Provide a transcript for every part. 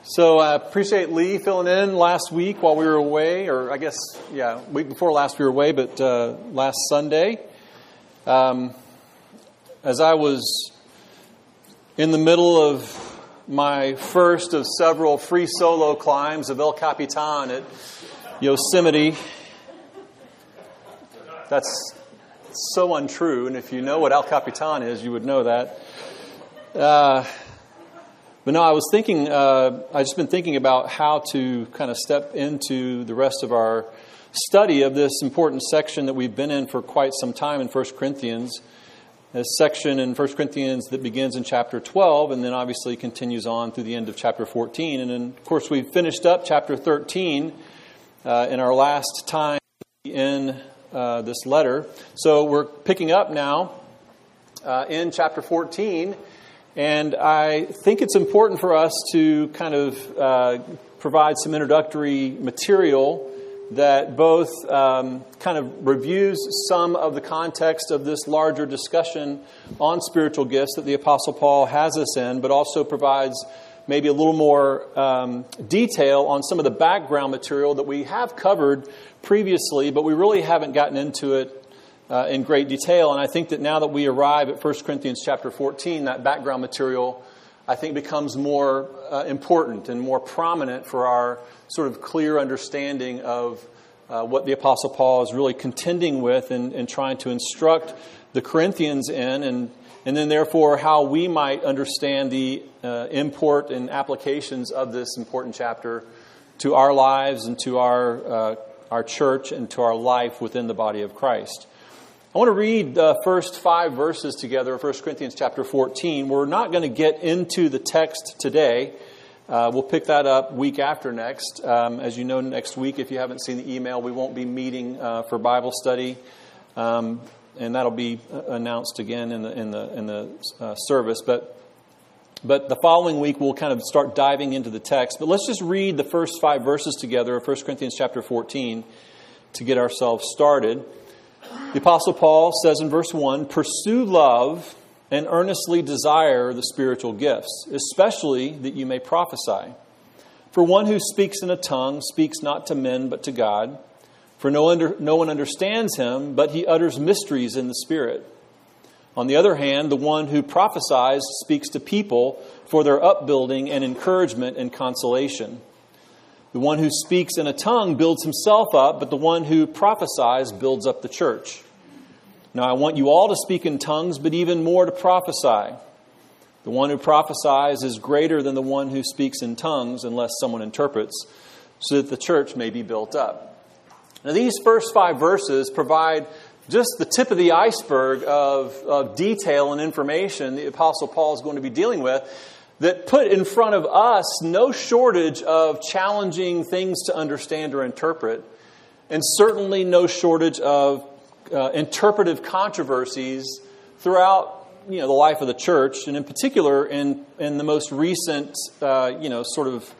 So I appreciate Lee filling in last week while we were away, or I guess, week before last we were away, but last Sunday. As I was in the middle of my first of several free solo climbs of El Capitan at Yosemite, that's so untrue, and if you know what El Capitan is, you would know that. But no, I was thinking, I've just been thinking about how to kind of step into the rest of our study of this important section that we've been in for quite some time in 1 Corinthians. A section in 1 Corinthians that begins in chapter 12 and then obviously continues on through the end of chapter 14. And then, of course, we finished up chapter 13 in our last time in this letter. So we're picking up now in chapter 14. And I think it's important for us to kind of provide some introductory material that both kind of reviews some of the context of this larger discussion on spiritual gifts that the Apostle Paul has us in, but also provides maybe a little more detail on some of the background material that we have covered previously, but we really haven't gotten into it in great detail. And I think that now that we arrive at 1 Corinthians chapter 14, that background material, I think, becomes more important and more prominent for our sort of clear understanding of what the Apostle Paul is really contending with and trying to instruct the Corinthians in, and then therefore how we might understand the import and applications of this important chapter to our lives and to our church and to our life within the body of Christ. I want to read the first 5 verses together of 1 Corinthians chapter 14. We're not going to get into the text today. We'll pick that up week after next. As you know, next week, if you haven't seen the email, we won't be meeting for Bible study, and that'll be announced again in the service. But the following week, we'll kind of start diving into the text. But let's just read the first 5 verses together of 1 Corinthians chapter 14 to get ourselves started. The Apostle Paul says in verse 1, "Pursue love and earnestly desire the spiritual gifts, especially that you may prophesy. For one who speaks in a tongue speaks not to men but to God. For no one understands him, but he utters mysteries in the Spirit. On the other hand, the one who prophesies speaks to people for their upbuilding and encouragement and consolation. The one who speaks in a tongue builds himself up, but the one who prophesies builds up the church. Now I want you all to speak in tongues, but even more to prophesy. The one who prophesies is greater than the one who speaks in tongues, unless someone interprets, so that the church may be built up." Now these first 5 verses provide just the tip of the iceberg of detail and information the Apostle Paul is going to be dealing with, that put in front of us no shortage of challenging things to understand or interpret, and certainly no shortage of interpretive controversies throughout the life of the church, and in particular in the most recent sort of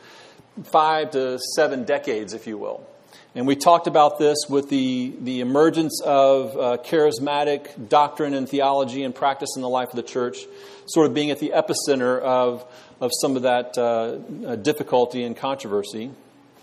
5 to 7 decades, if you will. And we talked about this with the emergence of charismatic doctrine and theology and practice in the life of the church, sort of being at the epicenter of some of that difficulty and controversy.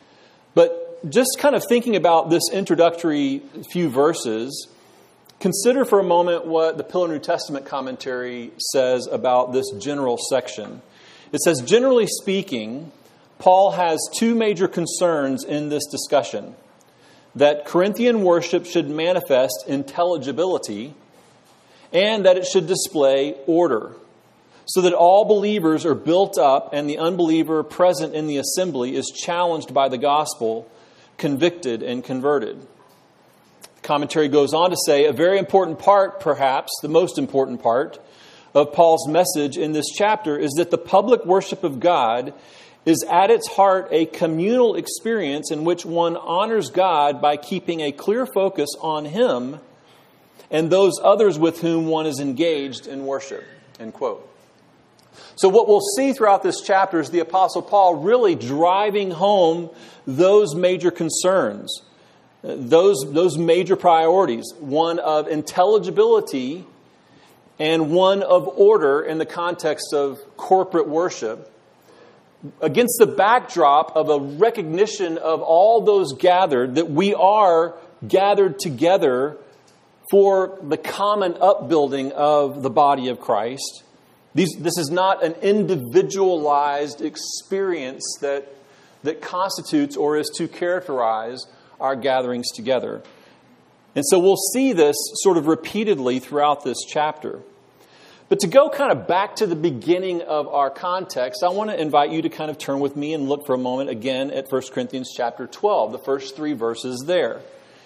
But just kind of thinking about this introductory few verses, consider for a moment what the Pillar New Testament commentary says about this general section. It says, generally speaking, Paul has 2 major concerns in this discussion: that Corinthian worship should manifest intelligibility, and that it should display order, so that all believers are built up and the unbeliever present in the assembly is challenged by the gospel, convicted and converted. The commentary goes on to say a very important part, perhaps the most important part, of Paul's message in this chapter is that the public worship of God is at its heart a communal experience in which one honors God by keeping a clear focus on Him and those others with whom one is engaged in worship." End quote. So what we'll see throughout this chapter is the Apostle Paul really driving home those major concerns, those major priorities, one of intelligibility and one of order in the context of corporate worship, against the backdrop of a recognition of all those gathered, that we are gathered together for the common upbuilding of the body of Christ. This is not an individualized experience that constitutes or is to characterize our gatherings together. And so we'll see this sort of repeatedly throughout this chapter. But to go kind of back to the beginning of our context, I want to invite you to kind of turn with me and look for a moment again at 1 Corinthians chapter 12, the first 3 verses there.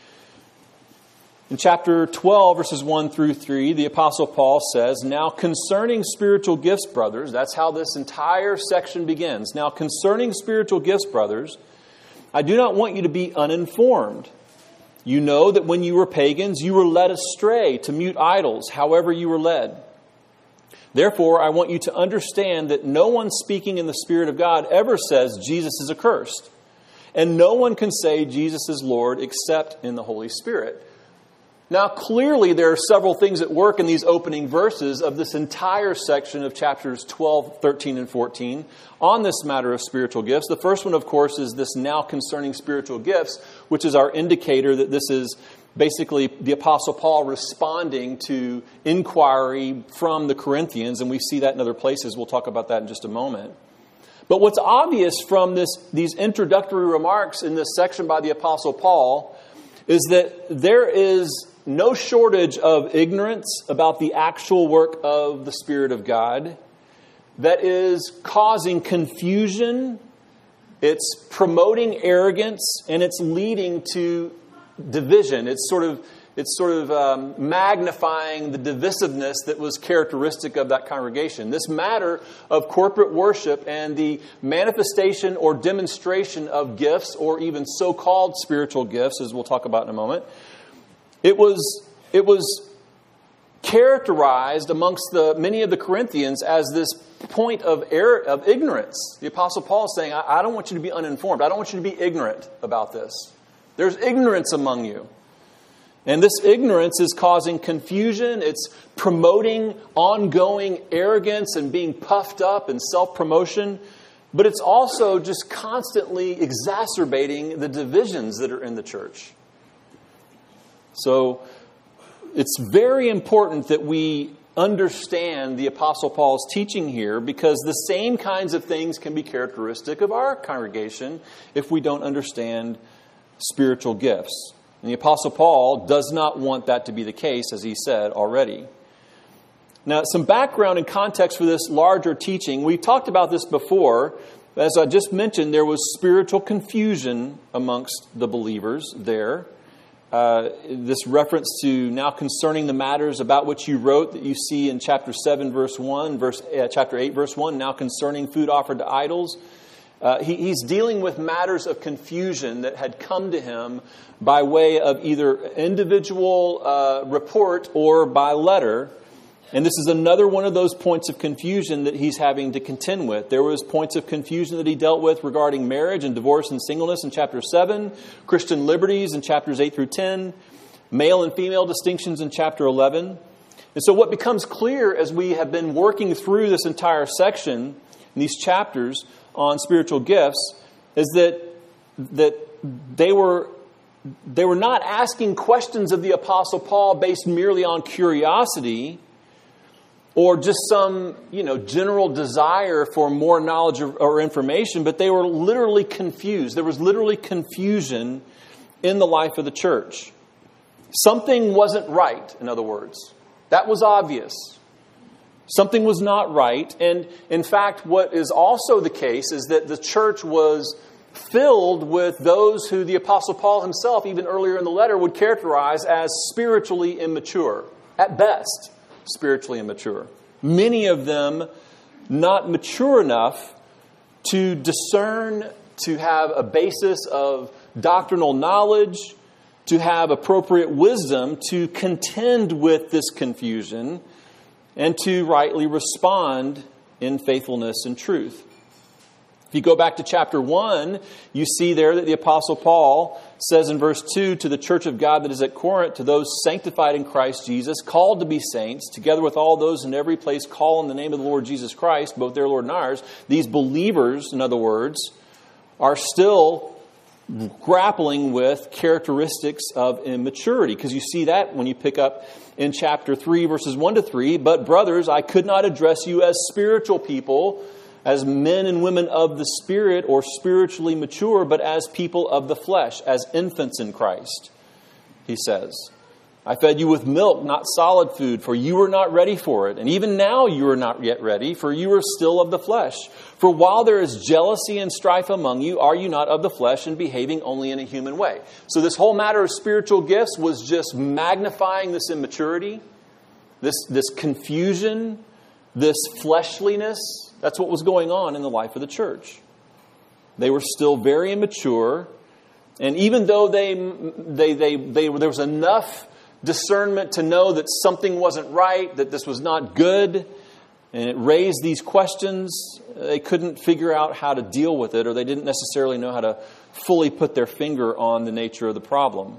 In chapter 12, verses 1 through 3, the Apostle Paul says, "Now concerning spiritual gifts, brothers," that's how this entire section begins. "Now concerning spiritual gifts, brothers, I do not want you to be uninformed. You know that when you were pagans, you were led astray to mute idols, however you were led. Therefore, I want you to understand that no one speaking in the Spirit of God ever says Jesus is accursed. And no one can say Jesus is Lord except in the Holy Spirit." Now, clearly, there are several things at work in these opening verses of this entire section of chapters 12, 13, and 14 on this matter of spiritual gifts. The first one, of course, is this "now concerning spiritual gifts," which is our indicator that this is basically the Apostle Paul responding to inquiry from the Corinthians, and we see that in other places. We'll talk about that in just a moment. But what's obvious from these introductory remarks in this section by the Apostle Paul is that there is no shortage of ignorance about the actual work of the Spirit of God that is causing confusion, it's promoting arrogance, and it's leading to division. It's sort of magnifying the divisiveness that was characteristic of that congregation. This matter of corporate worship and the manifestation or demonstration of gifts, or even so-called spiritual gifts, as we'll talk about in a moment, it was characterized amongst many of the Corinthians as this point of ignorance. The Apostle Paul is saying, I don't want you to be uninformed. I don't want you to be ignorant about this. There's ignorance among you. And this ignorance is causing confusion. It's promoting ongoing arrogance and being puffed up and self-promotion. But it's also just constantly exacerbating the divisions that are in the church. So it's very important that we understand the Apostle Paul's teaching here, because the same kinds of things can be characteristic of our congregation if we don't understand spiritual gifts. And the Apostle Paul does not want that to be the case, as he said already. Now, some background and context for this larger teaching. We talked about this before. As I just mentioned, there was spiritual confusion amongst the believers there. This reference to "now concerning the matters about which you wrote," that you see in chapter 7, verse 1, chapter 8, verse 1, "now concerning food offered to idols." He's dealing with matters of confusion that had come to him by way of either individual report or by letter. And this is another one of those points of confusion that he's having to contend with. There was points of confusion that he dealt with regarding marriage and divorce and singleness in chapter 7, Christian liberties in chapters 8 through 10, male and female distinctions in chapter 11. And so what becomes clear as we have been working through this entire section, in these chapters on spiritual gifts, is that they were not asking questions of the Apostle Paul based merely on curiosity or just some, general desire for more knowledge or information, but they were literally confused. There was literally confusion in the life of the church. Something wasn't right, in other words. That was obvious. Something was not right. And in fact, what is also the case is that the church was filled with those who the Apostle Paul himself, even earlier in the letter, would characterize as spiritually immature. At best, spiritually immature. Many of them not mature enough to discern, to have a basis of doctrinal knowledge, to have appropriate wisdom to contend with this confusion and to rightly respond in faithfulness and truth. If you go back to chapter 1, you see there that the Apostle Paul says in verse 2, to the church of God that is at Corinth, to those sanctified in Christ Jesus, called to be saints, together with all those in every place call on the name of the Lord Jesus Christ, both their Lord and ours. These believers, in other words, are still grappling with characteristics of immaturity. Because you see that when you pick up in chapter 3, verses 1 to 3. But brothers, I could not address you as spiritual people, as men and women of the Spirit or spiritually mature, but as people of the flesh, as infants in Christ, he says. I fed you with milk, not solid food, for you were not ready for it. And even now you are not yet ready, for you are still of the flesh. For while there is jealousy and strife among you, are you not of the flesh and behaving only in a human way? So this whole matter of spiritual gifts was just magnifying this immaturity, this confusion, this fleshliness. That's what was going on in the life of the church. They were still very immature. And even though there was enough discernment to know that something wasn't right, that this was not good, and it raised these questions, they couldn't figure out how to deal with it, or they didn't necessarily know how to fully put their finger on the nature of the problem.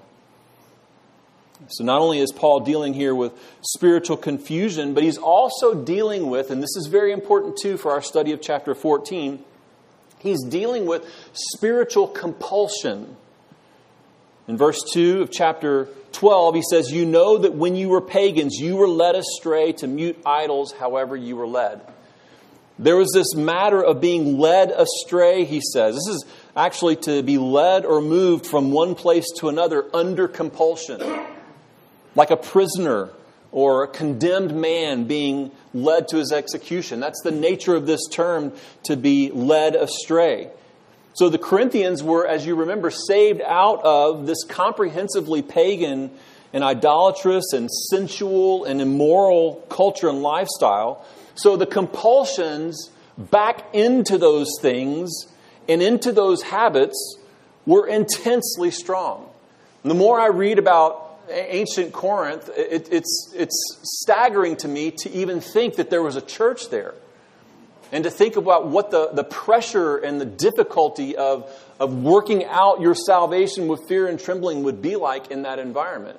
So not only is Paul dealing here with spiritual confusion, but he's also dealing with, and this is very important too for our study of chapter 14, he's dealing with spiritual compulsion. In verse 2 of chapter 12, he says, you know that when you were pagans, you were led astray to mute idols, however you were led. There was this matter of being led astray, he says. This is actually to be led or moved from one place to another under compulsion. Like a prisoner or a condemned man being led to his execution. That's the nature of this term, to be led astray. So the Corinthians were, as you remember, saved out of this comprehensively pagan and idolatrous and sensual and immoral culture and lifestyle. So the compulsions back into those things and into those habits were intensely strong. And the more I read about ancient Corinth, it's staggering to me to even think that there was a church there. And to think about what the pressure and the difficulty of working out your salvation with fear and trembling would be like in that environment.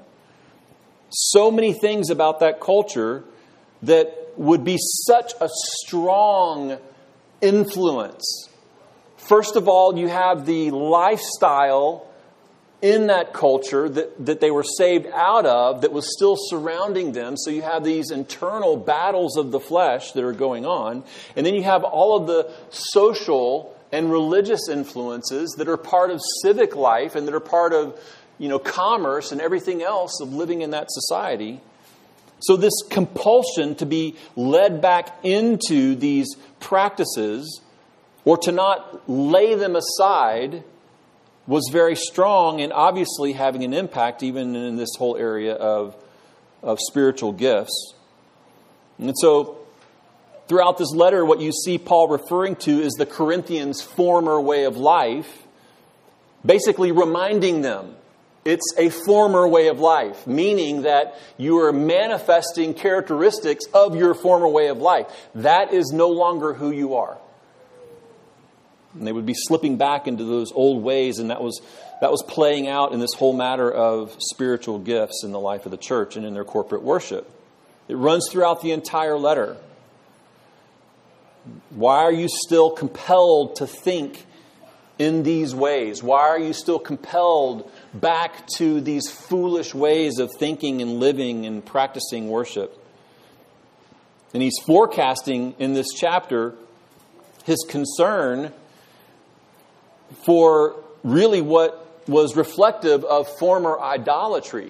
So many things about that culture that would be such a strong influence. First of all, you have the lifestyle in that culture that they were saved out of that was still surrounding them. So you have these internal battles of the flesh that are going on. And then you have all of the social and religious influences that are part of civic life and that are part of, commerce and everything else of living in that society. So this compulsion to be led back into these practices or to not lay them aside was very strong and obviously having an impact even in this whole area of spiritual gifts. And so throughout this letter, what you see Paul referring to is the Corinthians' former way of life, basically reminding them it's a former way of life, meaning that you are manifesting characteristics of your former way of life. That is no longer who you are. And they would be slipping back into those old ways, and that was playing out in this whole matter of spiritual gifts in the life of the church and in their corporate worship. It runs throughout the entire letter. Why are you still compelled to think in these ways? Why are you still compelled back to these foolish ways of thinking and living and practicing worship? And he's forecasting in this chapter his concern for really what was reflective of former idolatry.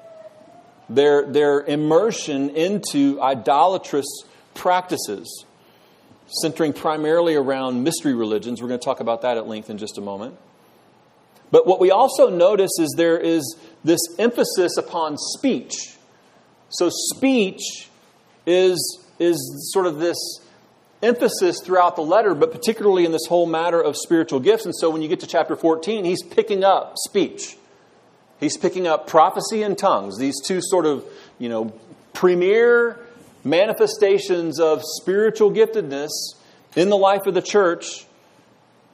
Their immersion into idolatrous practices, centering primarily around mystery religions. We're going to talk about that at length in just a moment. But what we also notice is there is this emphasis upon speech. So speech is sort of this emphasis throughout the letter, but particularly in this whole matter of spiritual gifts. And so when you get to chapter 14, he's picking up speech. He's picking up prophecy and tongues, these two sort of, premier manifestations of spiritual giftedness in the life of the church.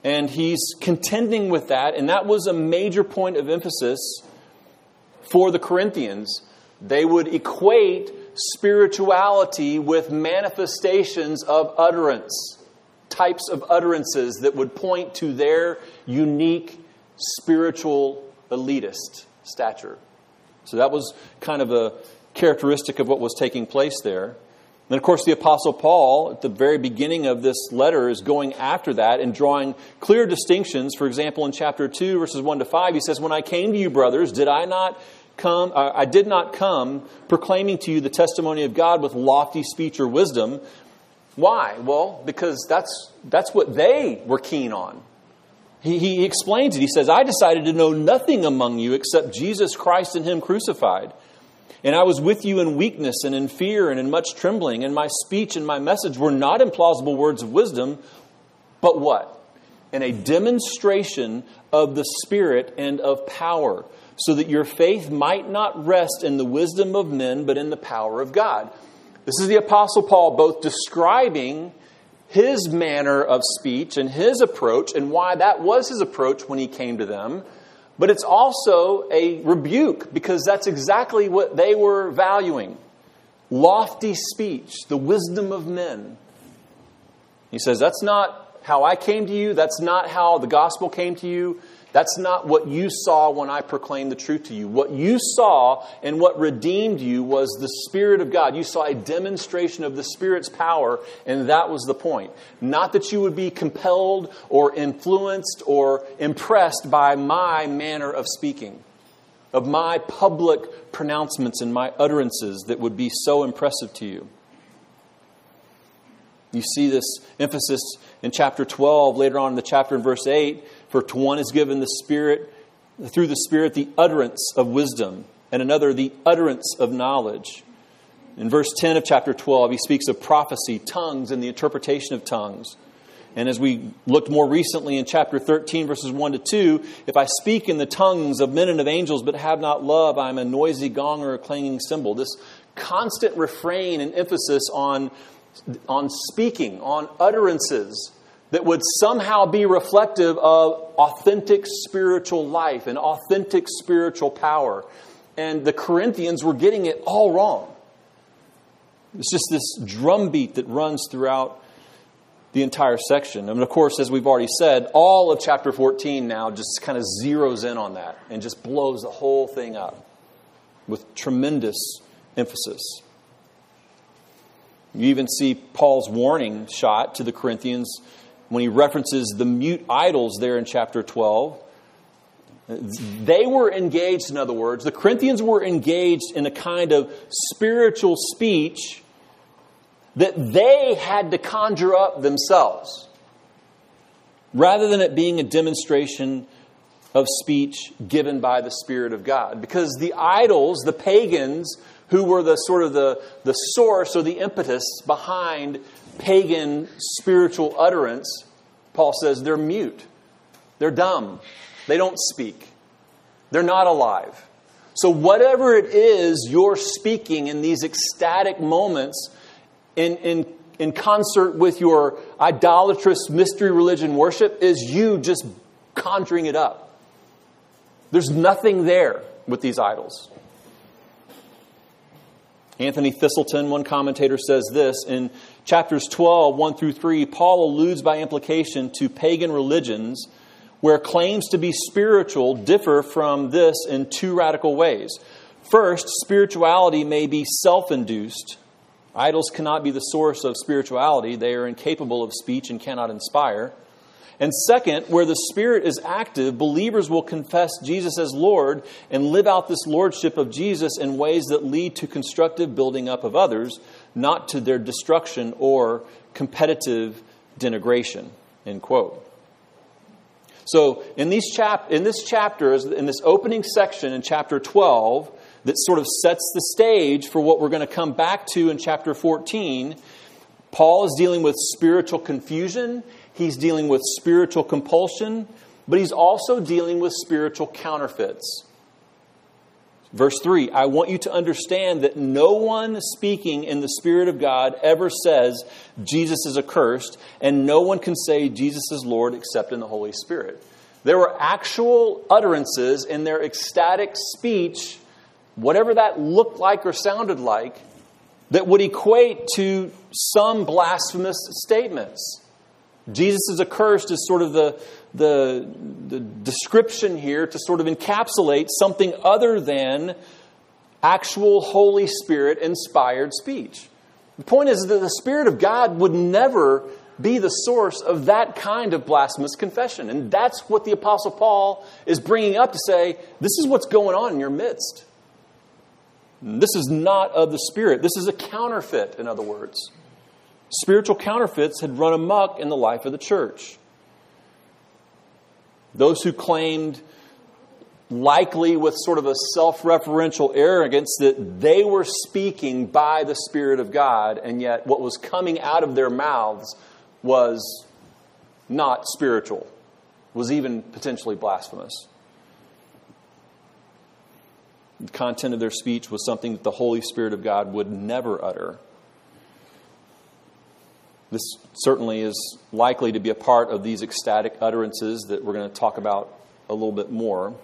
And he's contending with that, and that was a major point of emphasis for the Corinthians. They would equate spirituality with manifestations of utterance, types of utterances that would point to their unique spiritual elitist stature. So that was kind of a characteristic of what was taking place there. And of course, the Apostle Paul, at the very beginning of this letter, is going after that and drawing clear distinctions. For example, in chapter 2, verses 1 to 5, he says, "When I came to you, brothers, I did not come proclaiming to you the testimony of God with lofty speech or wisdom." Why? Well, because that's what they were keen on. He explains it. He says, "I decided to know nothing among you except Jesus Christ and Him crucified. And I was with you in weakness and in fear and in much trembling. And my speech and my message were not in plausible words of wisdom, but what? In a demonstration of the Spirit and of power, so that your faith might not rest in the wisdom of men, but in the power of God." This is the Apostle Paul both describing his manner of speech and his approach and why that was his approach when he came to them. But it's also a rebuke, because that's exactly what they were valuing. Lofty speech, the wisdom of men. He says, that's not how I came to you. That's not how the gospel came to you. That's not what you saw when I proclaimed the truth to you. What you saw and what redeemed you was the Spirit of God. You saw a demonstration of the Spirit's power, and that was the point. Not that you would be compelled or influenced or impressed by my manner of speaking, of my public pronouncements and my utterances that would be so impressive to you. You see this emphasis in chapter 12, later on in the chapter in verse 8. "For to one is given the Spirit, through the Spirit, the utterance of wisdom, and another the utterance of knowledge." In verse 10 of chapter 12, he speaks of prophecy, tongues, and the interpretation of tongues. And as we looked more recently in chapter 13, verses 1 to 2, "If I speak in the tongues of men and of angels, but have not love, I am a noisy gong or a clanging cymbal." This constant refrain and emphasis on speaking, on utterances that would somehow be reflective of authentic spiritual life and authentic spiritual power. And the Corinthians were getting it all wrong. It's just this drumbeat that runs throughout the entire section. And of course, as we've already said, all of chapter 14 now just kind of zeroes in on that and just blows the whole thing up with tremendous emphasis. You even see Paul's warning shot to the Corinthians when he references the mute idols there in chapter 12. They were engaged, in other words, the Corinthians were engaged in a kind of spiritual speech that they had to conjure up themselves, rather than it being a demonstration of speech given by the Spirit of God. Because the idols, the pagans, who were the sort of the source or the impetus behind pagan spiritual utterance, Paul says they're mute. They're dumb. They don't speak. They're not alive. So whatever it is you're speaking in these ecstatic moments in concert with your idolatrous mystery religion worship is you just conjuring it up. There's nothing there with these idols. Anthony Thistleton, one commentator, says this: in chapters 12, 1 through 3, Paul alludes by implication to pagan religions where claims to be spiritual differ from this in two radical ways. First, spirituality may be self-induced. Idols cannot be the source of spirituality. They are incapable of speech and cannot inspire. And second, where the Spirit is active, believers will confess Jesus as Lord and live out this lordship of Jesus in ways that lead to constructive building up of others, not to their destruction or competitive denigration. End quote. So in this chapter, in this opening section in chapter 12, that sort of sets the stage for what we're going to come back to in chapter 14, Paul is dealing with spiritual confusion. He's dealing with spiritual compulsion, but he's also dealing with spiritual counterfeits. Verse 3, I want you to understand that no one speaking in the Spirit of God ever says Jesus is accursed, and no one can say Jesus is Lord except in the Holy Spirit. There were actual utterances in their ecstatic speech, whatever that looked like or sounded like, that would equate to some blasphemous statements. Jesus is accursed is sort of the description here to sort of encapsulate something other than actual Holy Spirit inspired speech. The point is that the Spirit of God would never be the source of that kind of blasphemous confession. And that's what the Apostle Paul is bringing up to say, this is what's going on in your midst. This is not of the Spirit. This is a counterfeit, in other words. Spiritual counterfeits had run amok in the life of the church. Those who claimed, likely with sort of a self-referential arrogance, that they were speaking by the Spirit of God, and yet what was coming out of their mouths was not spiritual, was even potentially blasphemous. The content of their speech was something that the Holy Spirit of God would never utter. This certainly is likely to be a part of these ecstatic utterances that we're going to talk about a little bit more.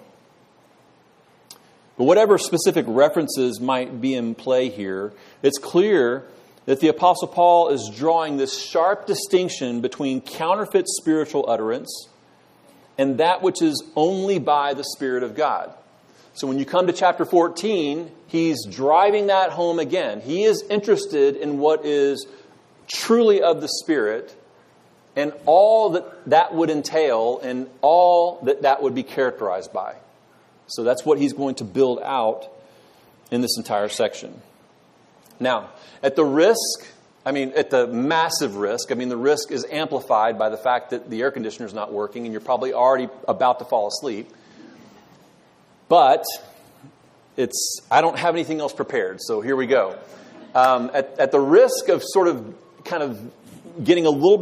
But whatever specific references might be in play here, it's clear that the Apostle Paul is drawing this sharp distinction between counterfeit spiritual utterance and that which is only by the Spirit of God. So when you come to chapter 14, he's driving that home again. He is interested in what is truly of the Spirit and all that would entail and all that would be characterized by. So that's what he's going to build out in this entire section. Now, at the massive risk, the risk is amplified by the fact that the air conditioner is not working and you're probably already about to fall asleep. But I don't have anything else prepared, so here we go. At the risk of kind of getting a little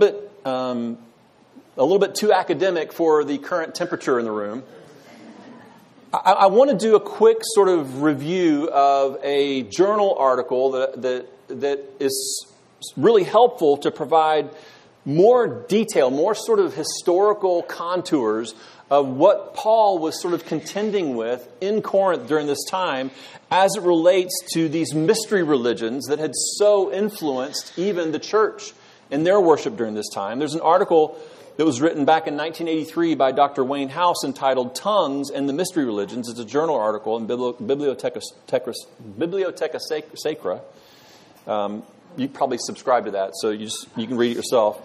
bit too academic for the current temperature in the room, I want to do a quick sort of review of a journal article that is really helpful to provide more detail, more sort of historical contours of what Paul was sort of contending with in Corinth during this time as it relates to these mystery religions that had so influenced even the church in their worship during this time. There's an article that was written back in 1983 by Dr. Wayne House entitled Tongues and the Mystery Religions. It's a journal article in Bibliotheca Sacra. You probably subscribe to that, so you can read it yourself.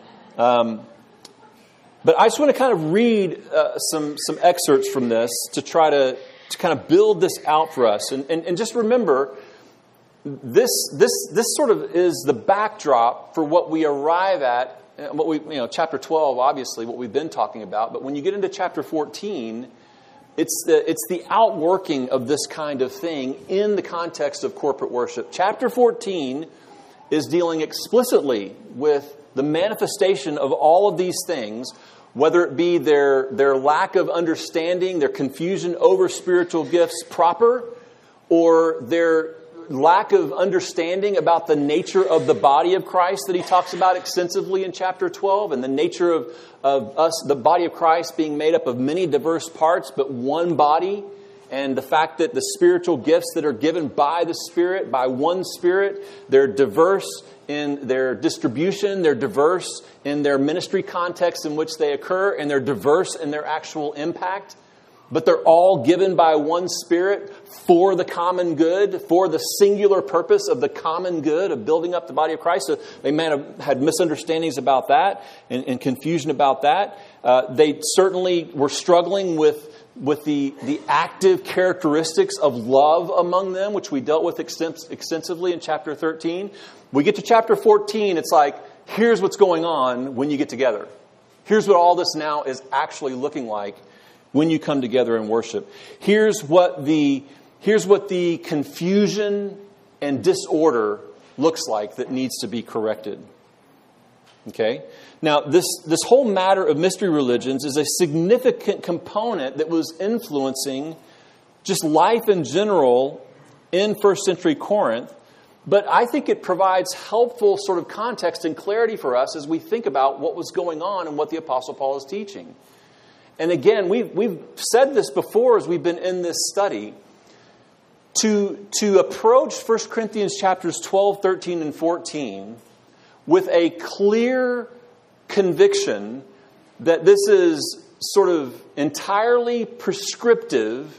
But I just want to kind of read some excerpts from this to try to kind of build this out for us. And just remember, this sort of is the backdrop for what we arrive at, chapter 12, obviously, what we've been talking about. But when you get into chapter 14, it's the outworking of this kind of thing in the context of corporate worship. Chapter 14 is dealing explicitly with the manifestation of all of these things, whether it be their lack of understanding, their confusion over spiritual gifts proper, or their lack of understanding about the nature of the body of Christ that he talks about extensively in chapter 12, and the nature of us, the body of Christ, being made up of many diverse parts, but one body, and the fact that the spiritual gifts that are given by the Spirit, by one Spirit, they're diverse in their distribution, they're diverse in their ministry context in which they occur, and they're diverse in their actual impact. But they're all given by one Spirit for the common good, for the singular purpose of the common good of building up the body of Christ. So they may have had misunderstandings about that and confusion about that. They certainly were struggling with the active characteristics of love among them, which we dealt with extensively in chapter 13. We get to chapter 14, it's like, here's what's going on when you get together. Here's what all this now is actually looking like when you come together and worship. Here's what the confusion and disorder looks like that needs to be corrected. Okay? Now, this whole matter of mystery religions is a significant component that was influencing just life in general in first century Corinth. But I think it provides helpful sort of context and clarity for us as we think about what was going on and what the Apostle Paul is teaching. And again, we've said this before as we've been in this study. To approach 1 Corinthians chapters 12, 13, and 14 with a clear conviction that this is sort of entirely prescriptive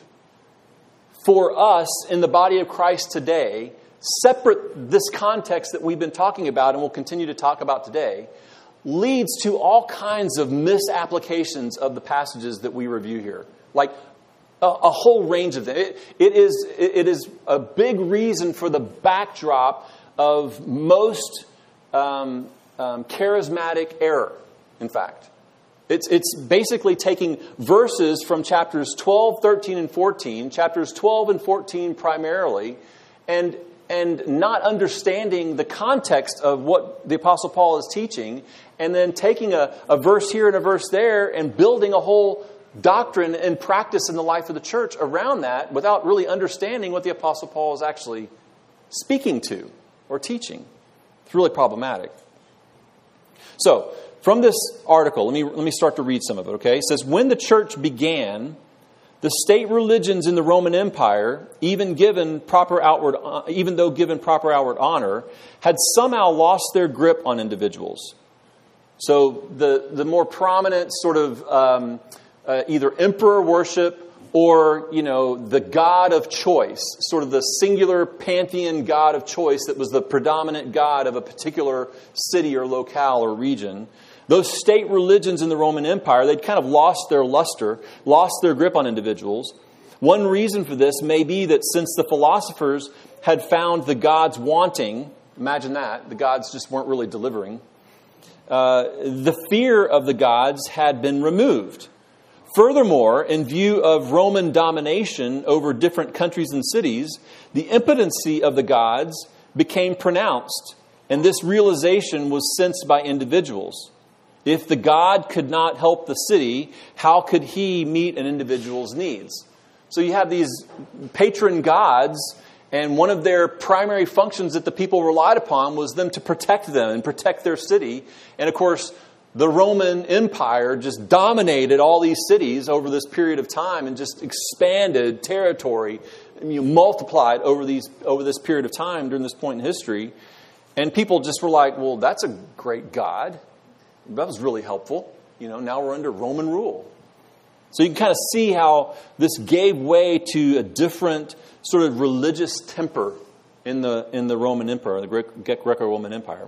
for us in the body of Christ today, separate this context that we've been talking about and will continue to talk about today, leads to all kinds of misapplications of the passages that we review here. Like a whole range of them. It is a big reason for the backdrop of most charismatic error, in fact. It's basically taking verses from chapters 12, 13, and 14, chapters 12 and 14 primarily, and not understanding the context of what the Apostle Paul is teaching, and then taking a verse here and a verse there and building a whole doctrine and practice in the life of the church around that without really understanding what the Apostle Paul is actually speaking to or teaching. It's really problematic. So, from this article, let me start to read some of it, okay? It says, when the church began, the state religions in the Roman Empire, even though given proper outward honor, had somehow lost their grip on individuals. So the more prominent sort of either emperor worship or, the god of choice, sort of the singular pantheon god of choice that was the predominant god of a particular city or locale or region. Those state religions in the Roman Empire, they'd kind of lost their luster, lost their grip on individuals. One reason for this may be that since the philosophers had found the gods wanting, imagine that, the gods just weren't really delivering, the fear of the gods had been removed. Furthermore, in view of Roman domination over different countries and cities, the impotency of the gods became pronounced, and this realization was sensed by individuals. If the god could not help the city, how could he meet an individual's needs? So you have these patron gods, and one of their primary functions that the people relied upon was them to protect them and protect their city. And of course, the Roman Empire just dominated all these cities over this period of time and just expanded territory, multiplied over this period of time during this point in history. And people just were like, well, that's a great god. That was really helpful. Now we're under Roman rule. So you can kind of see how this gave way to a different sort of religious temper in the Roman Empire, the Greco-Roman Empire.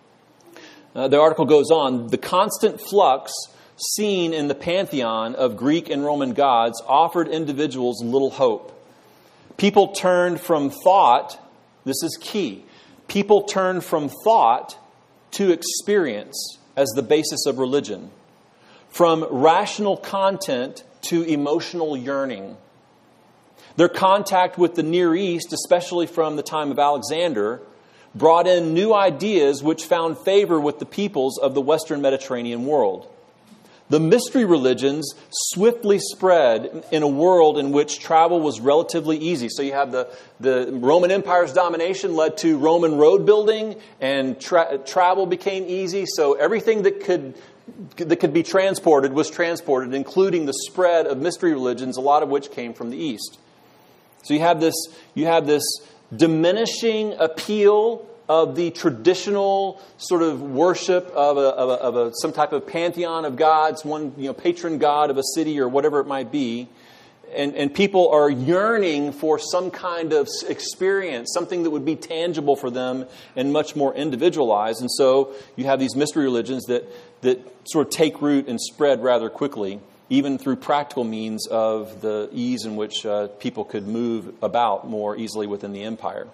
The article goes on, the constant flux seen in the pantheon of Greek and Roman gods offered individuals little hope. People turned from thought, this is key, people turned from thought to experience as the basis of religion, from rational content to emotional yearning. Their contact with the Near East, especially from the time of Alexander, brought in new ideas which found favor with the peoples of the Western Mediterranean world. The mystery religions swiftly spread in a world in which travel was relatively easy. So you have the Roman Empire's domination led to Roman road building, and travel became easy. So everything that could be transported was transported, including the spread of mystery religions, a lot of which came from the East. So you have this diminishing appeal of the traditional sort of worship of some type of pantheon of gods, one patron god of a city or whatever it might be, and people are yearning for some kind of experience, something that would be tangible for them and much more individualized. And so you have these mystery religions that sort of take root and spread rather quickly, even through practical means of the ease in which people could move about more easily within the empire.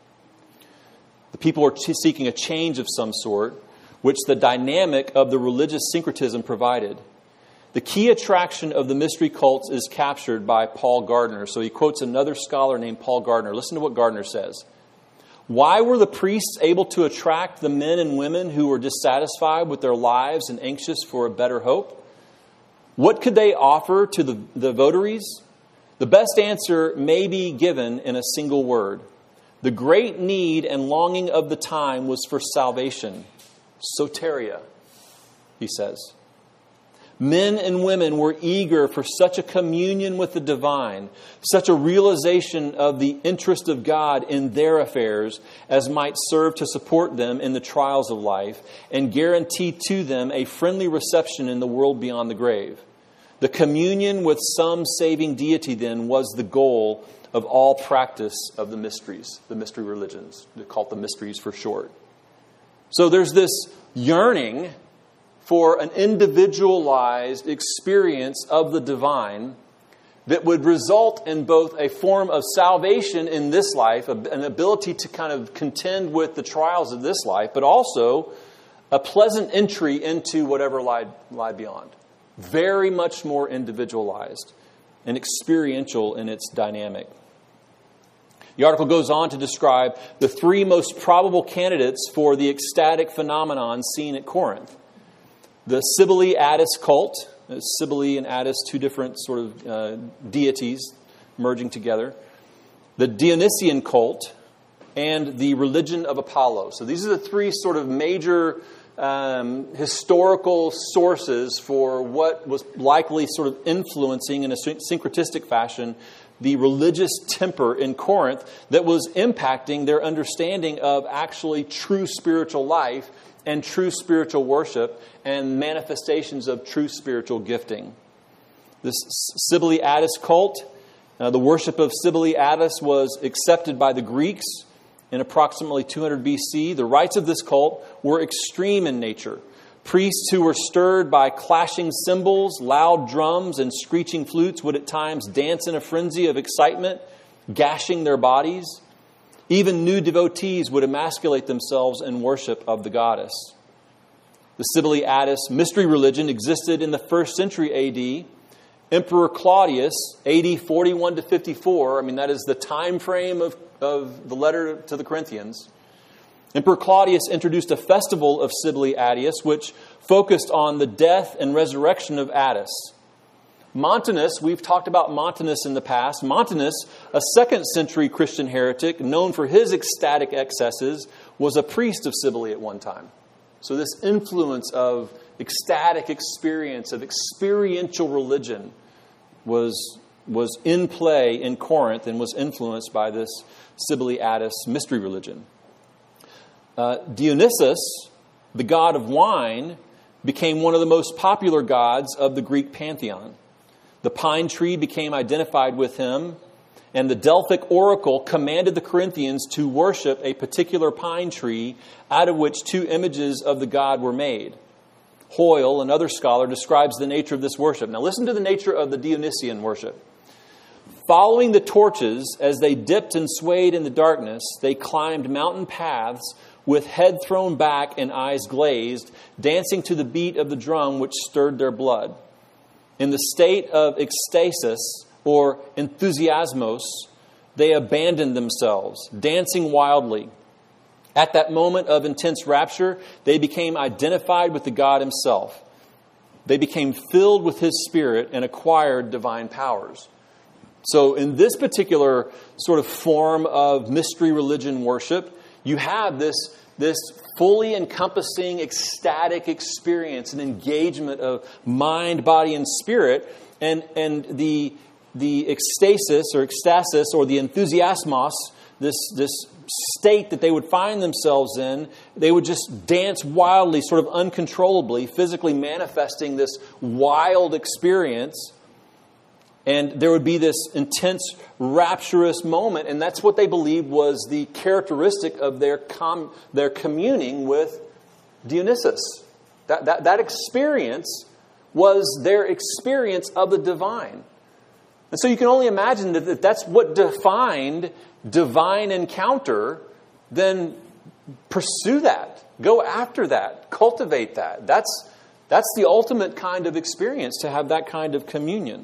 The people are seeking a change of some sort, which the dynamic of the religious syncretism provided. The key attraction of the mystery cults is captured by Paul Gardner. So he quotes another scholar named Paul Gardner. Listen to what Gardner says. Why were the priests able to attract the men and women who were dissatisfied with their lives and anxious for a better hope? What could they offer to the votaries? The best answer may be given in a single word. The great need and longing of the time was for salvation. Soteria, he says. Men and women were eager for such a communion with the divine, such a realization of the interest of God in their affairs as might serve to support them in the trials of life and guarantee to them a friendly reception in the world beyond the grave. The communion with some saving deity then was the goal of all practice of the mysteries, the mystery religions. They're called the mysteries for short. So there's this yearning for an individualized experience of the divine that would result in both a form of salvation in this life, an ability to kind of contend with the trials of this life, but also a pleasant entry into whatever lie beyond. Very much more individualized and experiential in its dynamic. The article goes on to describe the three most probable candidates for the ecstatic phenomenon seen at Corinth. The Cybele-Attis cult, Cybele and Attis, two different sort of deities merging together. The Dionysian cult and the religion of Apollo. So these are the three sort of major historical sources for what was likely sort of influencing in a syncretistic fashion the religious temper in Corinth that was impacting their understanding of actually true spiritual life and true spiritual worship and manifestations of true spiritual gifting. This Cybele-Attis cult, the worship of Cybele-Attis was accepted by the Greeks in approximately 200 BC. The rites of this cult were extreme in nature. Priests who were stirred by clashing cymbals, loud drums, and screeching flutes would at times dance in a frenzy of excitement, gashing their bodies. Even new devotees would emasculate themselves in worship of the goddess. The Cybele-Attis mystery religion existed in the 1st century A.D. Emperor Claudius, AD 41 to 54, that is the time frame of the letter to the Corinthians. Emperor Claudius introduced a festival of Cybele-Attis, which focused on the death and resurrection of Attis. Montanus, we've talked about Montanus in the past. Montanus, a 2nd century Christian heretic, known for his ecstatic excesses, was a priest of Cybele at one time. So this influence of ecstatic experience, of experiential religion, was in play in Corinth and was influenced by this Cybele-Attis mystery religion. Dionysus, the god of wine, became one of the most popular gods of the Greek pantheon. The pine tree became identified with him, and the Delphic oracle commanded the Corinthians to worship a particular pine tree out of which two images of the god were made. Hoyle, another scholar, describes the nature of this worship. Now listen to the nature of the Dionysian worship. Following the torches as they dipped and swayed in the darkness, they climbed mountain paths with head thrown back and eyes glazed, dancing to the beat of the drum which stirred their blood. In the state of ecstasis, or enthusiasmos, they abandoned themselves, dancing wildly. At that moment of intense rapture, they became identified with the God himself. They became filled with his spirit and acquired divine powers. So in this particular sort of form of mystery religion worship, you have this fully encompassing ecstatic experience and engagement of mind, body, and spirit. And the ecstasis or the enthusiasmos, this state that they would find themselves in, they would just dance wildly, sort of uncontrollably, physically manifesting this wild experience. And there would be this intense, rapturous moment. And that's what they believed was the characteristic of their communing with Dionysus. That experience was their experience of the divine. And so you can only imagine that if that's what defined divine encounter, then pursue that. Go after that. Cultivate that. That's the ultimate kind of experience, to have that kind of communion.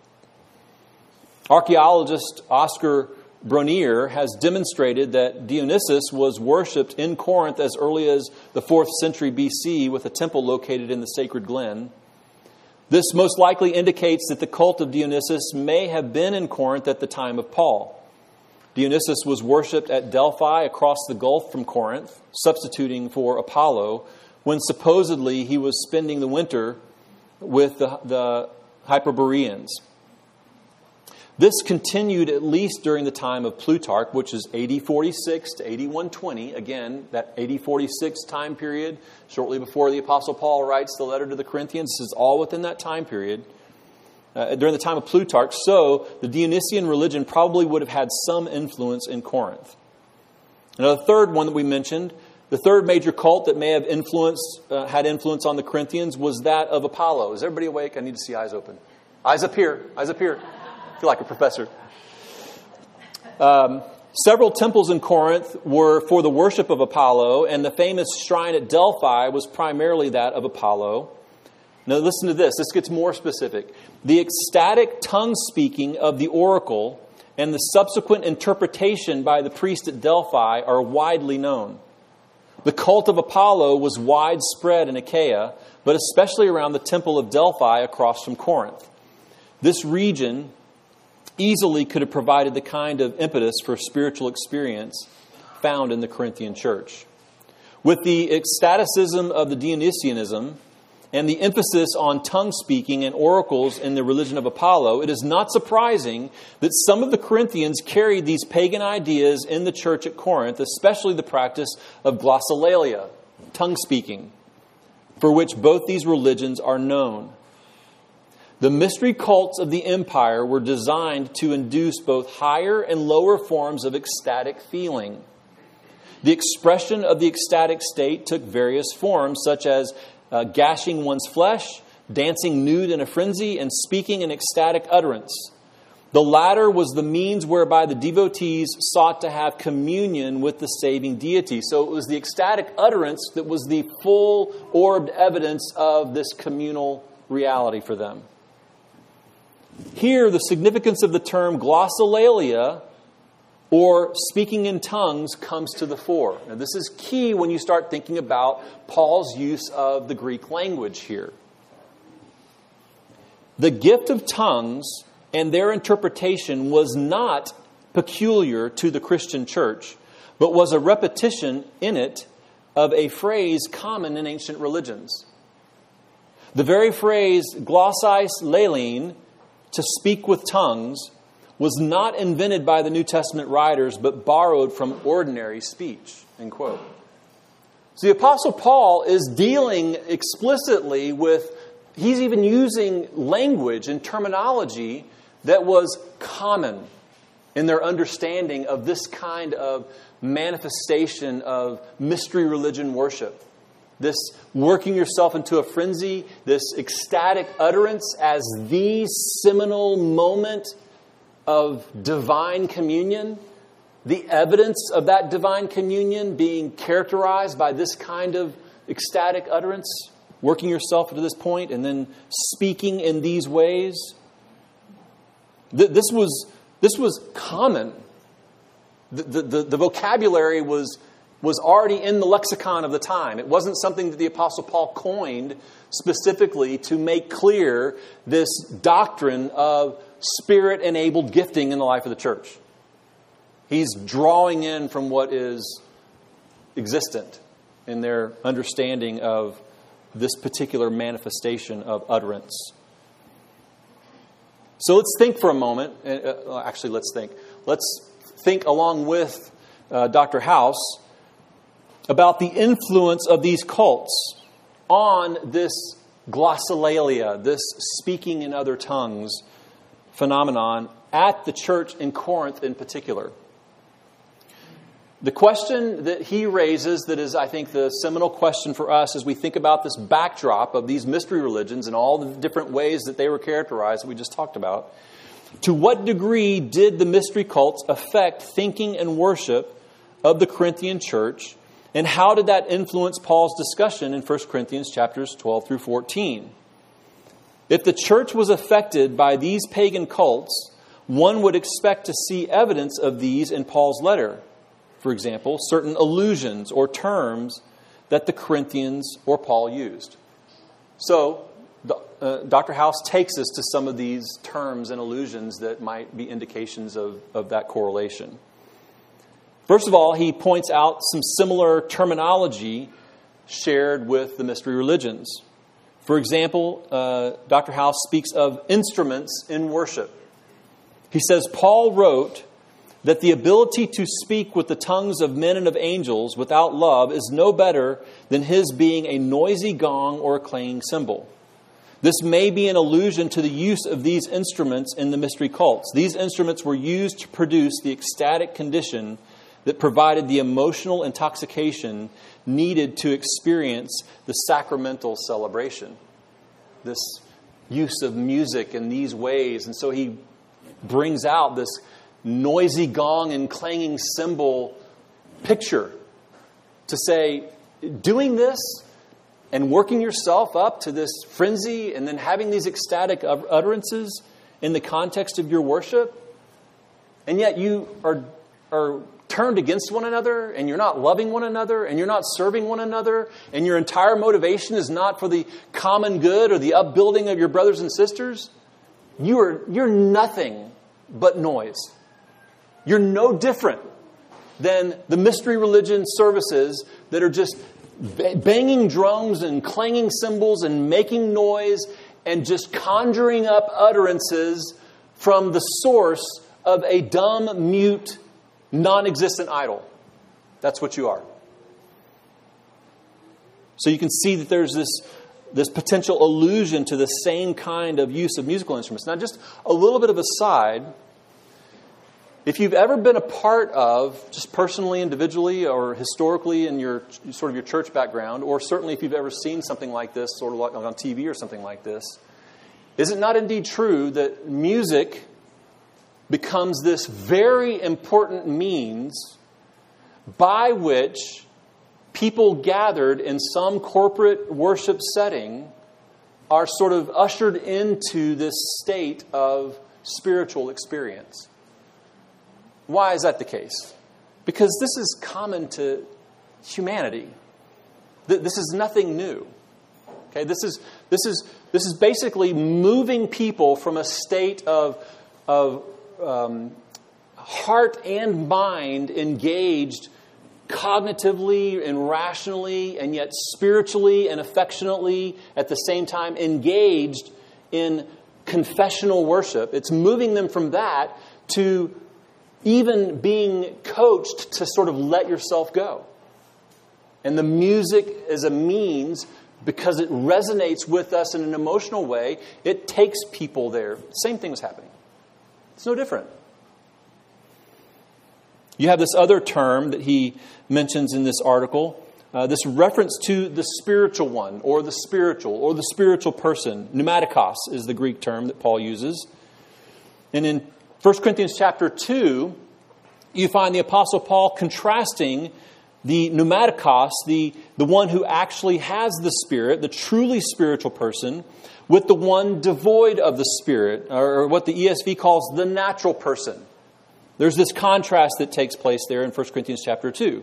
Archaeologist Oscar Bronier has demonstrated that Dionysus was worshipped in Corinth as early as the 4th century BC with a temple located in the sacred glen. This most likely indicates that the cult of Dionysus may have been in Corinth at the time of Paul. Dionysus was worshipped at Delphi across the Gulf from Corinth, substituting for Apollo, when supposedly he was spending the winter with the Hyperboreans. This continued at least during the time of Plutarch, which is AD 46 to AD 120. Again, that AD 46 time period, shortly before the Apostle Paul writes the letter to the Corinthians, this is all within that time period. During the time of Plutarch, so the Dionysian religion probably would have had some influence in Corinth. Now, the third one that we mentioned, the third major cult that may have had influence on the Corinthians was that of Apollo. Is everybody awake? I need to see eyes open. Eyes up here. Eyes up here. I feel like a professor. Several temples in Corinth were for the worship of Apollo, and the famous shrine at Delphi was primarily that of Apollo. Now listen to this. This gets more specific. The ecstatic tongue speaking of the oracle and the subsequent interpretation by the priest at Delphi are widely known. The cult of Apollo was widespread in Achaia, but especially around the temple of Delphi across from Corinth. This region easily could have provided the kind of impetus for spiritual experience found in the Corinthian church. With the ecstaticism of the Dionysianism and the emphasis on tongue speaking and oracles in the religion of Apollo, it is not surprising that some of the Corinthians carried these pagan ideas in the church at Corinth, especially the practice of glossolalia, tongue speaking, for which both these religions are known. The mystery cults of the empire were designed to induce both higher and lower forms of ecstatic feeling. The expression of the ecstatic state took various forms, such as gashing one's flesh, dancing nude in a frenzy, and speaking in ecstatic utterance. The latter was the means whereby the devotees sought to have communion with the saving deity. So it was the ecstatic utterance that was the full-orbed evidence of this communal reality for them. Here, the significance of the term glossolalia, or speaking in tongues, comes to the fore. Now, this is key when you start thinking about Paul's use of the Greek language here. The gift of tongues and their interpretation was not peculiar to the Christian church, but was a repetition in it of a phrase common in ancient religions. The very phrase glossis lelein, to speak with tongues, was not invented by the New Testament writers, but borrowed from ordinary speech, end quote. So the Apostle Paul is dealing explicitly with, he's even using language and terminology that was common in their understanding of this kind of manifestation of mystery religion worship. This working yourself into a frenzy, this ecstatic utterance as the seminal moment of divine communion, the evidence of that divine communion being characterized by this kind of ecstatic utterance, working yourself to this point and then speaking in these ways. This was common. The vocabulary was already in the lexicon of the time. It wasn't something that the Apostle Paul coined specifically to make clear this doctrine of Spirit-enabled gifting in the life of the church. He's drawing in from what is existent in their understanding of this particular manifestation of utterance. So let's think for a moment. Let's think along with Dr. House about the influence of these cults on this glossolalia, this speaking in other tongues phenomenon at the church in Corinth in particular. The question that he raises that is, I think, the seminal question for us as we think about this backdrop of these mystery religions and all the different ways that they were characterized that we just talked about. To what degree did the mystery cults affect thinking and worship of the Corinthian church? And how did that influence Paul's discussion in 1 Corinthians chapters 12 through 14? If the church was affected by these pagan cults, one would expect to see evidence of these in Paul's letter. For example, certain allusions or terms that the Corinthians or Paul used. So, Dr. House takes us to some of these terms and allusions that might be indications of that correlation. First of all, he points out some similar terminology shared with the mystery religions. For example, Dr. House speaks of instruments in worship. He says, Paul wrote that the ability to speak with the tongues of men and of angels without love is no better than his being a noisy gong or a clanging cymbal. This may be an allusion to the use of these instruments in the mystery cults. These instruments were used to produce the ecstatic condition that provided the emotional intoxication needed to experience the sacramental celebration. This use of music in these ways. And so he brings out this noisy gong and clanging cymbal picture to say, doing this and working yourself up to this frenzy and then having these ecstatic utterances in the context of your worship, and yet you are turned against one another, and you're not loving one another, and you're not serving one another, and your entire motivation is not for the common good or the upbuilding of your brothers and sisters, you're nothing but noise. You're no different than the mystery religion services that are just banging drums and clanging cymbals and making noise and just conjuring up utterances from the source of a dumb, mute, non-existent idol. That's what you are. So you can see that there's this potential allusion to the same kind of use of musical instruments. Now, just a little bit of a side. If you've ever been a part of, just personally, individually, or historically in your sort of your church background, or certainly if you've ever seen something like this, sort of like on TV or something like this, is it not indeed true that music becomes this very important means by which people gathered in some corporate worship setting are sort of ushered into this state of spiritual experience? Why is that the case? Because this is common to humanity. This is nothing new. Okay, this is basically moving people from a state of heart and mind engaged cognitively and rationally, and yet spiritually and affectionately at the same time engaged in confessional worship. It's moving them from that to even being coached to sort of let yourself go. And the music is a means, because it resonates with us in an emotional way, it takes people there. Same thing was happening. It's no different. You have this other term that he mentions in this article, this reference to the spiritual one, or the spiritual person. Pneumatikos is the Greek term that Paul uses. And in 1 Corinthians chapter 2, you find the Apostle Paul contrasting the pneumatikos, the one who actually has the Spirit, the truly spiritual person, with the one devoid of the Spirit, or what the ESV calls the natural person. There's this contrast that takes place there in 1 Corinthians chapter 2.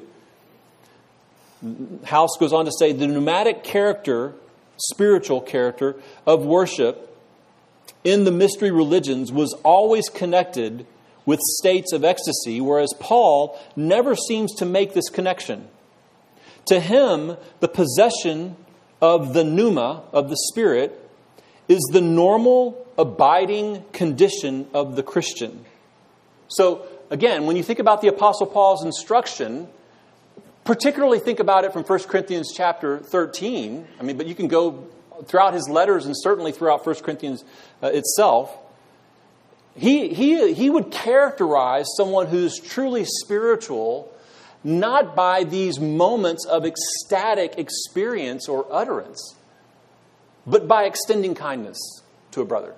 House goes on to say the pneumatic character, spiritual character of worship in the mystery religions was always connected with states of ecstasy, whereas Paul never seems to make this connection. To him, the possession of the pneuma, of the Spirit, is the normal, abiding condition of the Christian. So, again, when you think about the Apostle Paul's instruction, particularly think about it from 1 Corinthians chapter 13. But you can go throughout his letters and certainly throughout 1 Corinthians itself. He would characterize someone who's truly spiritual not by these moments of ecstatic experience or utterance, but by extending kindness to a brother.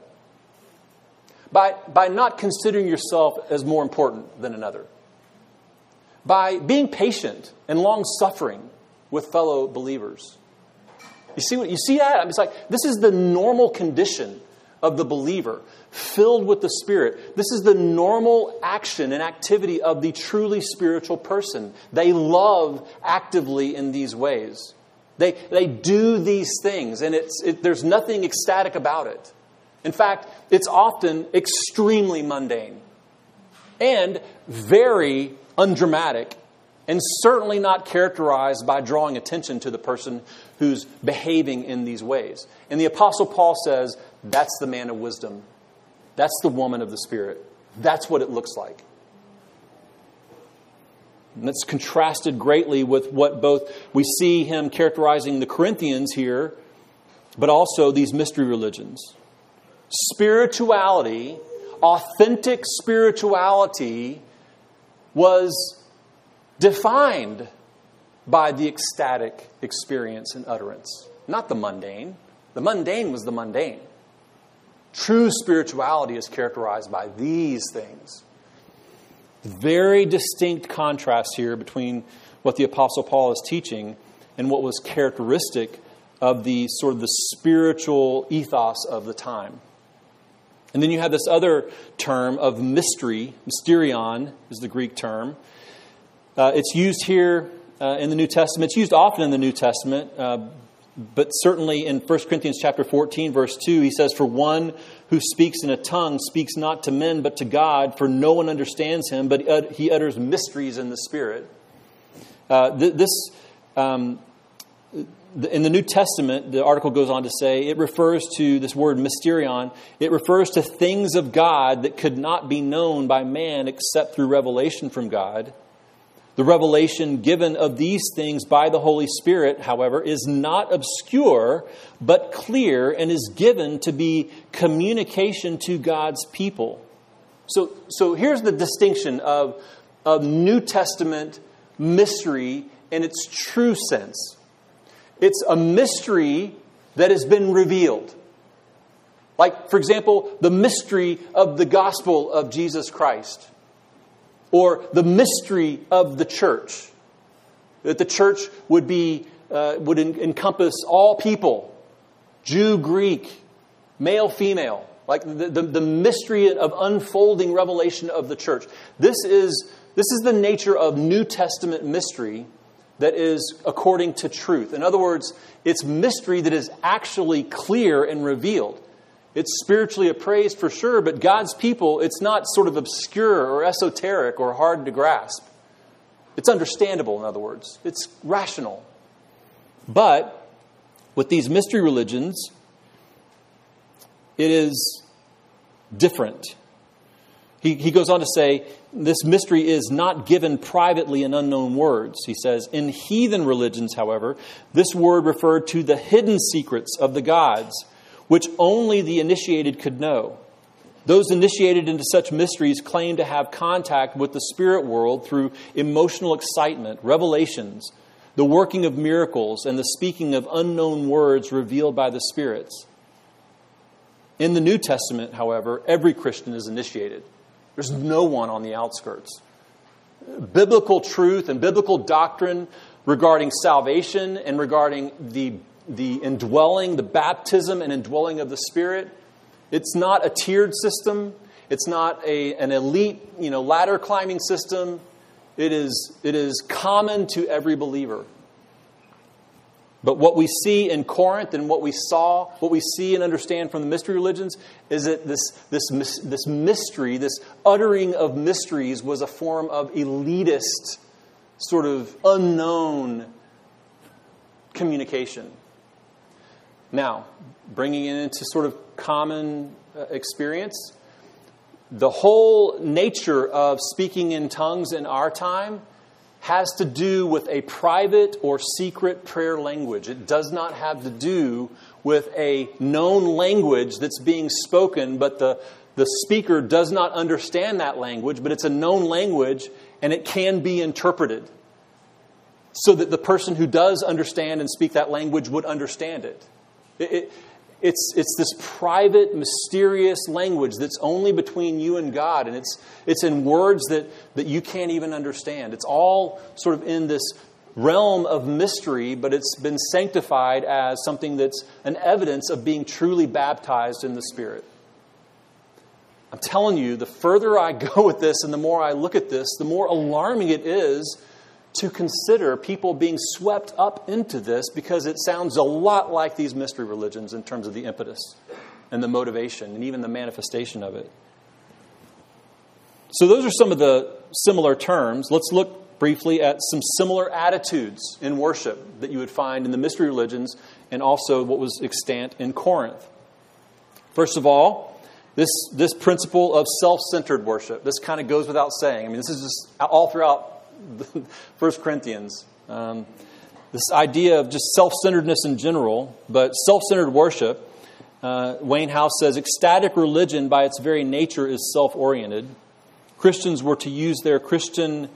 By not considering yourself as more important than another. By being patient and long-suffering with fellow believers. You see that? It's like, this is the normal condition of the believer, filled with the Spirit. This is the normal action and activity of the truly spiritual person. They love actively in these ways. They do these things, and there's nothing ecstatic about it. In fact, it's often extremely mundane and very undramatic, and certainly not characterized by drawing attention to the person who's behaving in these ways. And the Apostle Paul says, that's the man of wisdom. That's the woman of the Spirit. That's what it looks like. And that's contrasted greatly with what both we see him characterizing the Corinthians here, but also these mystery religions. Spirituality, authentic spirituality, was defined by the ecstatic experience and utterance, not the mundane. The mundane was the mundane. True spirituality is characterized by these things. Very distinct contrast here between what the Apostle Paul is teaching and what was characteristic of the sort of the spiritual ethos of the time. And then you have this other term of mystery. Mysterion is the Greek term. It's used here in the New Testament. It's used often in the New Testament, but certainly in 1 Corinthians chapter 14, verse 2, he says, "For one who speaks in a tongue speaks not to men but to God, for no one understands him, but he utters mysteries in the Spirit." In the New Testament, the article goes on to say, it refers to this word mysterion. It refers to things of God that could not be known by man except through revelation from God. The revelation given of these things by the Holy Spirit, however, is not obscure, but clear, and is given to be communication to God's people. So here's the distinction of New Testament mystery in its true sense. It's a mystery that has been revealed. Like, for example, the mystery of the gospel of Jesus Christ. Or the mystery of the church. That the church would encompass all people. Jew, Greek, male, female. Like the mystery of unfolding revelation of the church. This is the nature of New Testament mystery that is according to truth. In other words, it's mystery that is actually clear and revealed. It's spiritually appraised for sure, but God's people, it's not sort of obscure or esoteric or hard to grasp. It's understandable, in other words. It's rational. But with these mystery religions, it is different. He goes on to say, this mystery is not given privately in unknown words. He says, in heathen religions, however, this word referred to the hidden secrets of the gods, which only the initiated could know. Those initiated into such mysteries claim to have contact with the spirit world through emotional excitement, revelations, the working of miracles, and the speaking of unknown words revealed by the spirits. In the New Testament, however, every Christian is initiated. There's no one on the outskirts. Biblical truth and biblical doctrine regarding salvation and regarding the indwelling, the baptism and indwelling of the Spirit, it's not a tiered system. It's not an elite, ladder climbing system. It is common to every believer. But what we see in Corinth and what we see and understand from the mystery religions is that this mystery, this uttering of mysteries was a form of elitist, sort of unknown communication. Now, bringing it into sort of common experience, the whole nature of speaking in tongues in our time has to do with a private or secret prayer language. It does not have to do with a known language that's being spoken, but the speaker does not understand that language, but it's a known language and it can be interpreted so that the person who does understand and speak that language would understand it. It's this private, mysterious language that's only between you and God. And it's in words that you can't even understand. It's all sort of in this realm of mystery, but it's been sanctified as something that's an evidence of being truly baptized in the Spirit. I'm telling you, the further I go with this and the more I look at this, the more alarming it is to consider people being swept up into this, because it sounds a lot like these mystery religions in terms of the impetus and the motivation and even the manifestation of it. So those are some of the similar terms. Let's look briefly at some similar attitudes in worship that you would find in the mystery religions and also what was extant in Corinth. First of all, this principle of self-centered worship. This kind of goes without saying. I mean, this is just all throughout 1 Corinthians. This idea of just self-centeredness in general, but self-centered worship. Wayne House says, ecstatic religion by its very nature is self-oriented. Christians were to use their Christian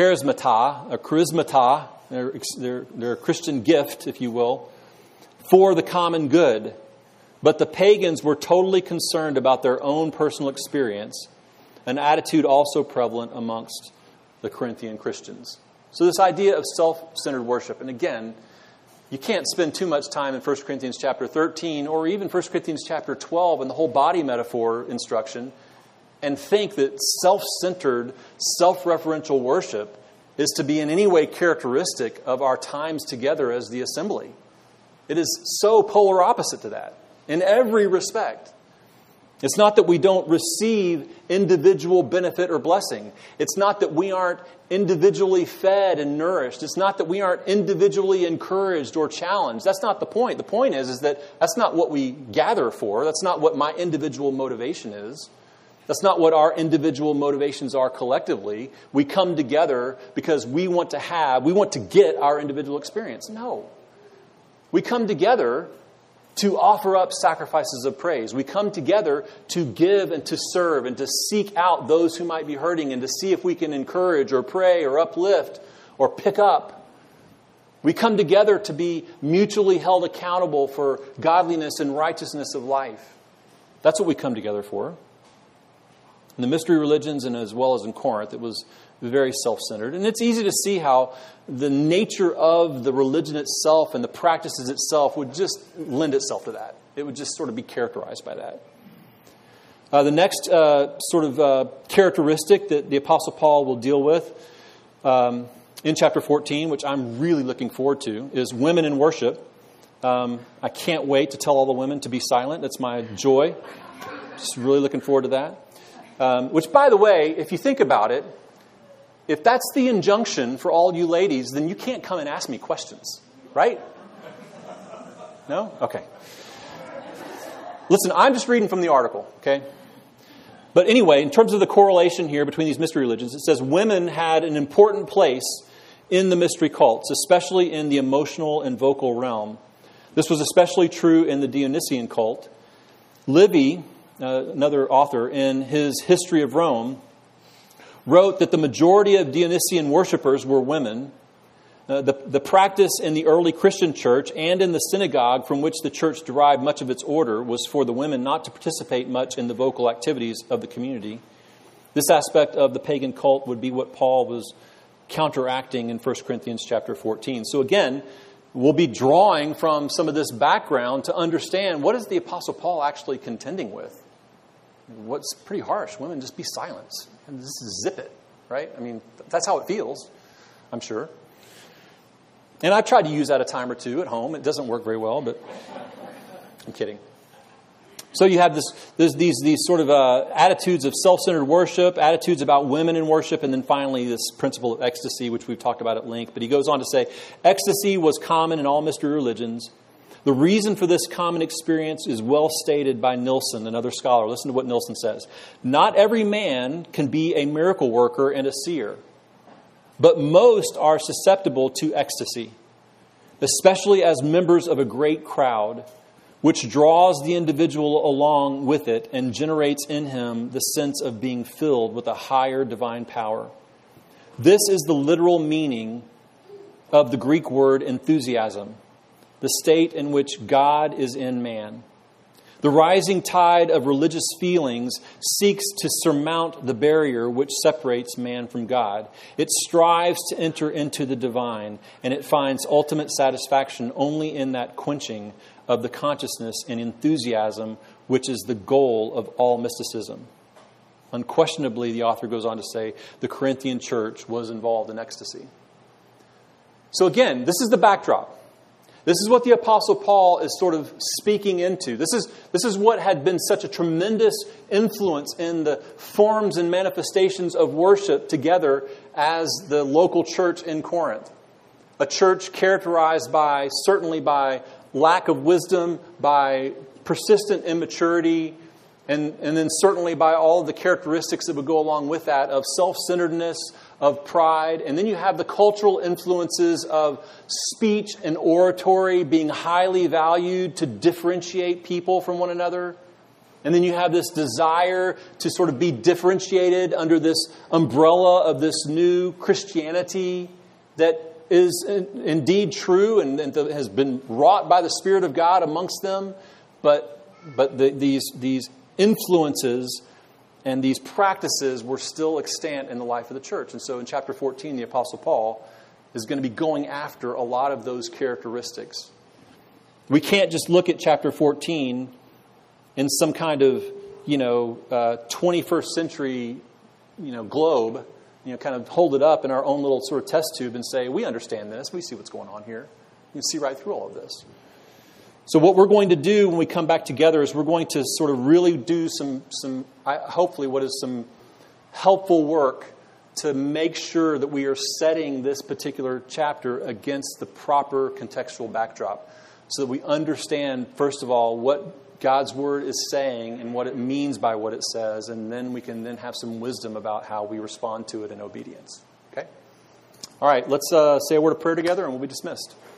charismata, their Christian gift, if you will, for the common good. But the pagans were totally concerned about their own personal experience, an attitude also prevalent amongst the Corinthian Christians. So this idea of self-centered worship, and again, you can't spend too much time in 1 Corinthians chapter 13 or even 1 Corinthians chapter 12 and the whole body metaphor instruction and think that self-centered, self-referential worship is to be in any way characteristic of our times together as the assembly. It is so polar opposite to that in every respect. It's not that we don't receive individual benefit or blessing. It's not that we aren't individually fed and nourished. It's not that we aren't individually encouraged or challenged. That's not the point. The point is that that's not what we gather for. That's not what my individual motivation is. That's not what our individual motivations are collectively. We come together because we want to get our individual experience. No. We come together to offer up sacrifices of praise. We come together to give and to serve and to seek out those who might be hurting and to see if we can encourage or pray or uplift or pick up. We come together to be mutually held accountable for godliness and righteousness of life. That's what we come together for. In the mystery religions and as well as in Corinth, it was very self-centered. And it's easy to see how the nature of the religion itself and the practices itself would just lend itself to that. It would just sort of be characterized by that. The next characteristic that the Apostle Paul will deal with in chapter 14, which I'm really looking forward to, is women in worship. I can't wait to tell all the women to be silent. That's my joy. Just really looking forward to that. Which, by the way, if you think about it, if that's the injunction for all you ladies, then you can't come and ask me questions, right? No? Okay. Listen, I'm just reading from the article, okay? But anyway, in terms of the correlation here between these mystery religions, it says women had an important place in the mystery cults, especially in the emotional and vocal realm. This was especially true in the Dionysian cult. Livy, another author, in his History of Rome, wrote that the majority of Dionysian worshipers were women. The practice in the early Christian church and in the synagogue from which the church derived much of its order was for the women not to participate much in the vocal activities of the community. This aspect of the pagan cult would be what Paul was counteracting in 1 Corinthians chapter 14. So again, we'll be drawing from some of this background to understand what is the Apostle Paul actually contending with. What's pretty harsh. Women, just be silent. And just zip it, right? I mean, that's how it feels, I'm sure. And I've tried to use that a time or two at home. It doesn't work very well, but I'm kidding. So you have these sort of attitudes of self-centered worship, attitudes about women in worship, and then finally this principle of ecstasy, which we've talked about at length. But he goes on to say, ecstasy was common in all mystery religions. The reason for this common experience is well stated by Nilsson, another scholar. Listen to what Nilsson says. Not every man can be a miracle worker and a seer, but most are susceptible to ecstasy, especially as members of a great crowd, which draws the individual along with it and generates in him the sense of being filled with a higher divine power. This is the literal meaning of the Greek word enthusiasm, the state in which God is in man. The rising tide of religious feelings seeks to surmount the barrier which separates man from God. It strives to enter into the divine, and it finds ultimate satisfaction only in that quenching of the consciousness and enthusiasm which is the goal of all mysticism. Unquestionably, the author goes on to say, the Corinthian church was involved in ecstasy. So again, this is the backdrop. This is what the Apostle Paul is sort of speaking into. This is what had been such a tremendous influence in the forms and manifestations of worship together as the local church in Corinth. A church characterized certainly by lack of wisdom, by persistent immaturity, and then certainly by all the characteristics that would go along with that of self-centeredness, of pride. And then you have the cultural influences of speech and oratory being highly valued to differentiate people from one another. And then you have this desire to sort of be differentiated under this umbrella of this new Christianity that is indeed true and has been wrought by the Spirit of God amongst them. But these influences and these practices were still extant in the life of the church. And so in chapter 14, the Apostle Paul is going to be going after a lot of those characteristics. We can't just look at chapter 14 in some kind of, 21st century, globe, kind of hold it up in our own little sort of test tube and say, we understand this. We see what's going on here. You can see right through all of this. So what we're going to do when we come back together is we're going to sort of really do some hopefully what is some helpful work to make sure that we are setting this particular chapter against the proper contextual backdrop so that we understand, first of all, what God's Word is saying and what it means by what it says, and then we can then have some wisdom about how we respond to it in obedience. Okay? All right, let's say a word of prayer together and we'll be dismissed.